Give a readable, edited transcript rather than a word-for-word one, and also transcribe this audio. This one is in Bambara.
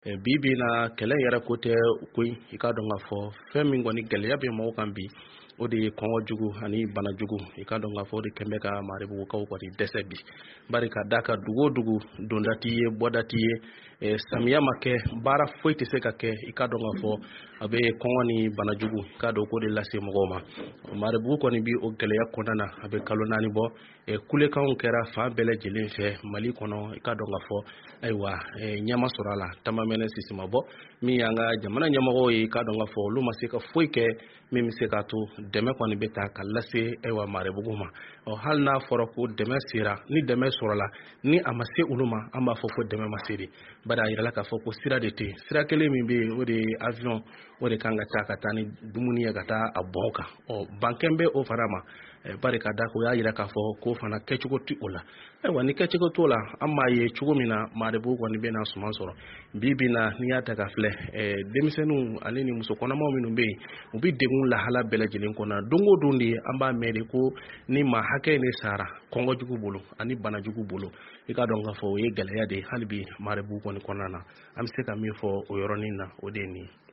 Bibi na kɛlɛ yɛrɛ ko tɛ koyi i ka dɔn ka fɔ fɛn min kɔni gɛlɛya bɛ mɔgɔw kan bi o de ye kɔngɔ jugu ani bana jugu i ka dɔn ka fɔ o de kɛmɛ ka maribugukaw kɔni dɛsɛ bi bari ka da ka dugu o dugu donda t'i ye bɔda t'i ye samiya ma kɛ baara foyi tɛ se ka kɛ i ka dɔn ka fɔ a bɛ kɔngɔ ni bana jugu i ka dɔn k'o de lase mɔgɔw ma maribugu kɔni bi o gɛlɛya kɔnɔna na a bɛ kalo 4 bɔ kulekanw kɛra fan bɛɛ lajɛlen fɛ Mali kɔnɔ i ka dɔn ka fɔ ayiwa ɲɛma sɔrɔ a la tamamɛnɛ sisima bɔ min y'an ka jamana ɲɛmɔgɔw ye i ka dɔn ka fɔ olu ma se ka foyi kɛ min bɛ se k'a to dɛmɛ kɔni bɛ ta ka lase ayiwa maribugu ma hali n'a fɔra ko dɛmɛ sera ni dɛmɛ sɔrɔla ni a ma se olu ma an b'a fɔ ko dɛmɛ ma se de bari a yirala k'a fɔ ko sira de tɛ sira kelen min bɛ yen o de ye avion o de kan ka taa ni dumuni ye ka taa a bɔn kan bankɛn bɛ o fara ma bari ka da ko y'a yira k'a fɔ ko fana kɛcogo tɛ o la ayiwa ni kɛcogo t'o la an m'a ye cogo min na maribugu kɔni bɛ na suman sɔrɔ bi na n'i y'a ta ka filɛ denmisɛnninw ale ni muso kɔnɔmaw minnu bɛ yen u bɛ degun lahala bɛɛ lajɛlen kɔnɔ don o don de an b'a mɛn de ko ni maa hakɛ de sara kɔngɔ jugu bolo ani bana jugu bolo i ka dɔn k'a fɔ o ye gɛlɛya de hali bi maribugu kɔni kɔnɔna na an bɛ se ka min fɔ o yɔrɔnin na o de ye nin ye